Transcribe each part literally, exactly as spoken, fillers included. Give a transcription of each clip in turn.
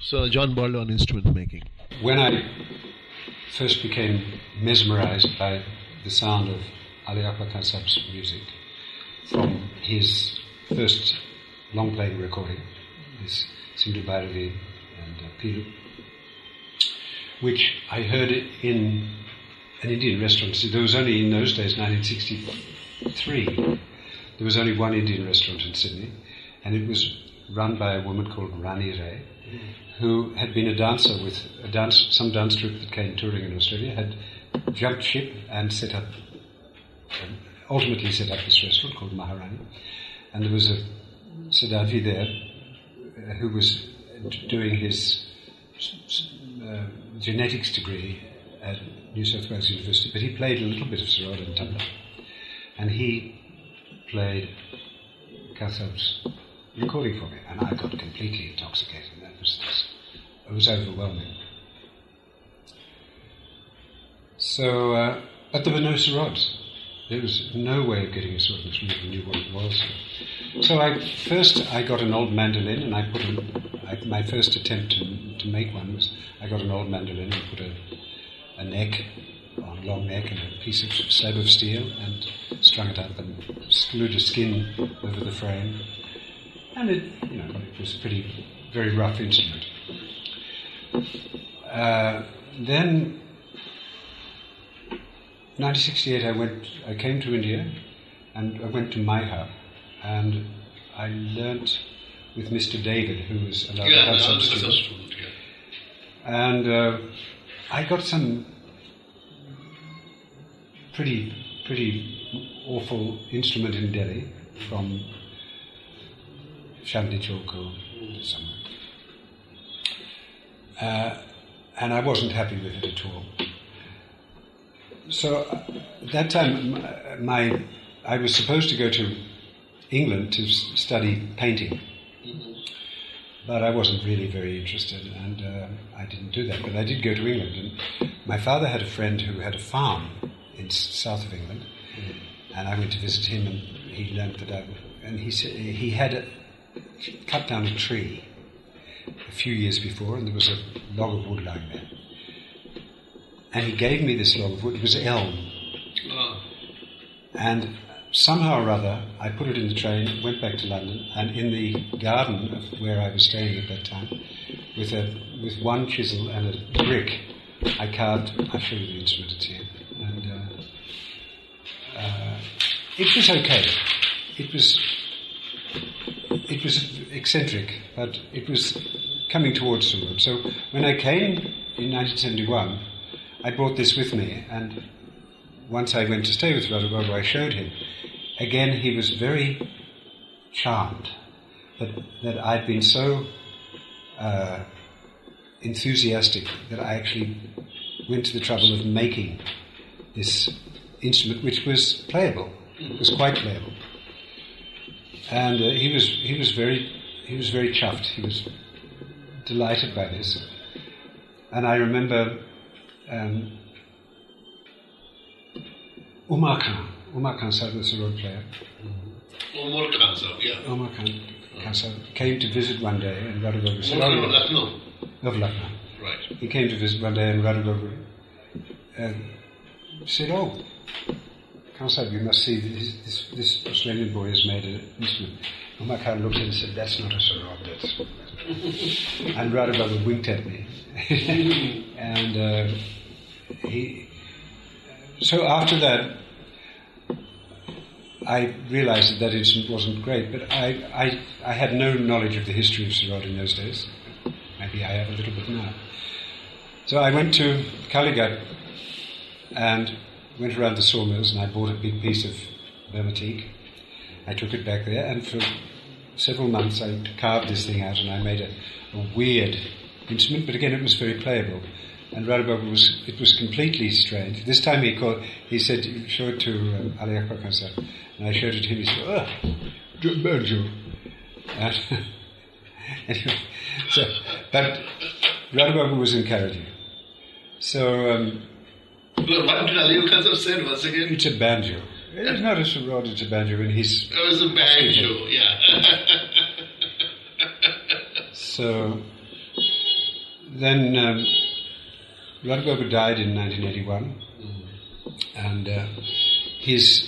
So John Barlow on instrument making. When I first became mesmerized by the sound of Ali Akbar Khan Sahib's music from his first long-playing recording, this Sindhu Bhairavi and uh, Piru, which I heard it in an Indian restaurant. So there was only, in those days, nineteen sixty-three, there was only one Indian restaurant in Sydney, and it was run by a woman called Rani Ray, who had been a dancer with a dance, some dance troupe that came touring in Australia, had jumped ship and set up, um, ultimately set up this restaurant called Maharani. And there was a Siddharthi there uh, who was doing his uh, genetics degree at New South Wales University, but he played a little bit of sarod and tabla. And he played Kasab's recording for me, and I got completely intoxicated. That was this. It was overwhelming. So, uh, but there were no sarods. There was no way of getting a sarod until you knew what it was. So I first I got an old mandolin, and I put a, I, my first attempt to, to make one was I got an old mandolin and put a, a neck, a long neck, and a piece of slab of steel, and strung it up and glued a skin over the frame. And it, you know, it was a pretty, very rough instrument. Uh, then, nineteen sixty-eight, I went. I came to India, and I went to Maihar, and I learnt with Mister David, who was a yeah, yeah, student. Yeah. And uh, I got some pretty, pretty awful instrument in Delhi from Chandni Chowk or somewhere. Uh, and I wasn't happy with it at all. So uh, at that time, my I was supposed to go to England to s- study painting, mm-hmm. but I wasn't really very interested, and uh, I didn't do that. But I did go to England, and my father had a friend who had a farm in s- south of England, mm-hmm. and I went to visit him, and he learnt that I, and he said he had a, cut down a tree a few years before, and there was a log of wood lying there. And he gave me this log of wood. It was elm. Oh. And somehow or other, I put it in the train, went back to London, and in the garden of where I was staying at that time, with a with one chisel and a brick, I carved. I'll show you the instrument it's here. And uh, uh, it was okay. It was it was eccentric, but it was coming towards Sumud. So when I came in nineteen seventy-one, I brought this with me, and once I went to stay with Radha Babu, I showed him. Again, he was very charmed that that I'd been so uh, enthusiastic that I actually went to the trouble of making this instrument, which was playable. It was quite playable, and uh, he was he was very he was very chuffed. He was delighted by this, and I remember. Um, Umar Khan, Umar Khan Sahib was a road player. Umar Khan Sahib, yeah. Umar Khan, Khan Sahib came to visit one day, and Radha Babu said, Umar Lucknow. Of Lucknow. Right. He came to visit one day, and Radha Babu uh, said, "Oh, Khan Sahib, you must see this, this, this Australian boy has made an instrument." Umar Khan looked at it and said, "That's not a sarod, that's." And Radha Babu winked at me. and uh, he. So after that, I realized that that instrument wasn't great, but I, I, I had no knowledge of the history of sarod in those days. Maybe I have a little bit now. So I went to Kalighat and went around the sawmills, and I bought a big piece of Burma teak. I took it back there, and for several months I carved this thing out, and I made a, a weird instrument, but again it was very playable. And Radha Babu was, it was completely strange. This time he called, he said, show it to um, Ali Akbar Khan Sahib. And I showed it to him, he said, oh, banjo. And anyway, so, but Radha Babu was encouraging. So, um, well, what did Ali Akbar Khan say once again? It's a banjo. It's not a sarod, it's a banjo. And he's, it was a banjo, yeah. So, then um, Radha Babu died in nineteen eighty-one, and uh, his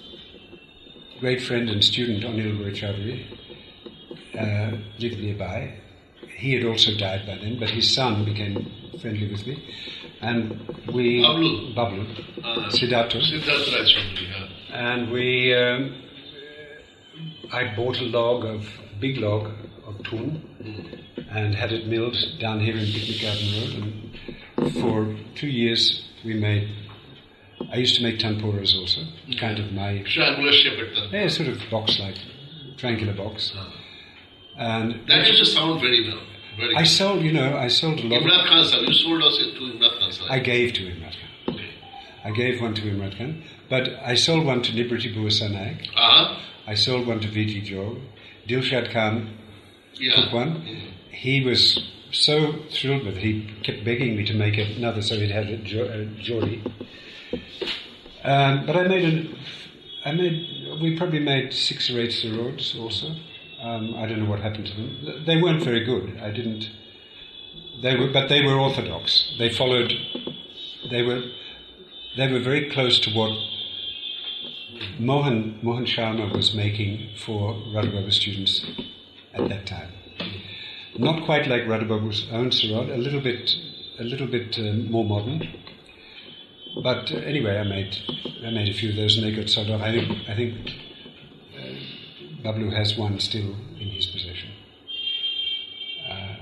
great friend and student Anil Roy Chowdhury uh, lived nearby. He had also died by then, but his son became friendly with me, and we Bablu. Bablu, Uh, Siddhartha, Siddhartha Rajchandri, yeah. and we. Um, I bought a log of a big log of tun and had it milled down here in Picnic Garden Road, and for two years we made. I used to make tanpuras also, kind of my Triangular shape at them. yeah, sort of box-like, triangular box, and That used to sound very well. Very I good. sold, you know, I sold a lot. Imran Khan sir, you sold us to Imran Khan sir. I gave to Imran Khan. Okay. I gave one to Imran Khan, but I sold one to Nibriti Bhusa Naik. Uh-huh. I sold one to V T Jog. Dilshad Khan Yeah. took one. He was so thrilled with it, he kept begging me to make another, so it had a jo- a Geordie. Um, but I made an, I made, we probably made six or eight Sirods also. Um, I don't know what happened to them. They weren't very good. I didn't, they were, but they were orthodox. They followed, they were, they were very close to what Mohan, Mohan Sharma was making for Radha Babu students at that time. Not quite like Radha Babu's own Sirod, a little bit, a little bit uh, more modern. But uh, anyway, I made, I made a few of those, and they got sold off. I think, I think uh, Bablu has one still in his possession. Uh,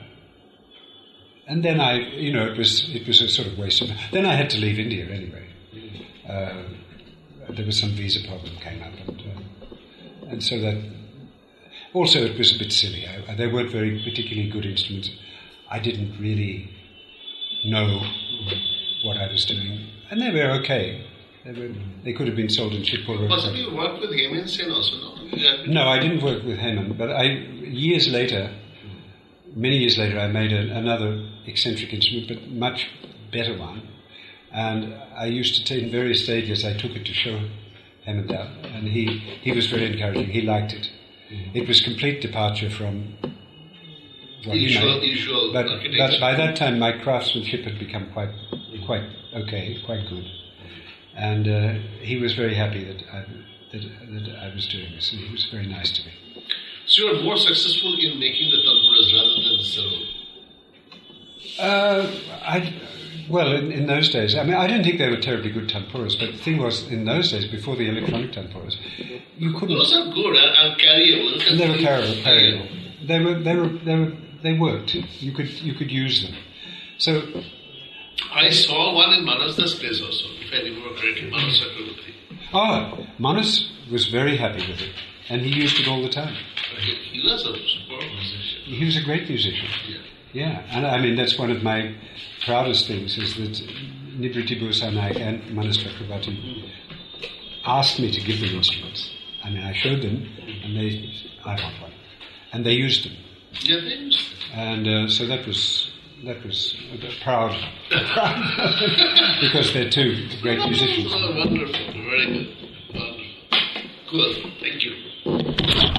and then I, you know, it was, it was a sort of waste of. Then I had to leave India anyway. Uh, there was some visa problem came up, and uh, and so that. Also, it was a bit silly. I, they weren't very particularly good instruments. I didn't really know what I was doing, and they were okay. They were. They could have been sold in Chitpur. Possibly you worked with Hemant Sen also, no? Yeah. No, I didn't work with Hemant, but I years later, many years later, I made a, another eccentric instrument, but much better one. And I used to take in various stages. I took it to show Hemant out, and he he was very encouraging. He liked it. It was complete departure from what he Usual, made. usual But, architecture. but by that time, my craftsmanship had become quite, quite okay, quite good, and uh, he was very happy that I, that, that I was doing this, and he was very nice to me. So you are more successful in making the tanpuras rather than Sarod. Uh, I, well, in, in those days, I mean, I don't think they were terribly good tanpuras, but the thing was, in those days, before the electronic tanpuras, you couldn't. Those are good and, and carryable. And they were carryable. carryable. They were, they were, they were, they worked. You could, you could use them. So, I saw one in Manas's place also, if I remember correctly, Manas Chakraborty. ah, Manas was very happy with it, and he used it all the time. He, he was a superb musician. He was a great musician. Yeah. Yeah, and I mean that's one of my proudest things is that Nibriti Bhusa Naik and Manas Chakraborty asked me to give them instruments. I mean, I showed them, and they, I want one, and they used them. Yeah, they used it. And uh, so that was that was a bit proud, proud because they're two great musicians. Oh, wonderful, very good. Wonderful. Cool, thank you.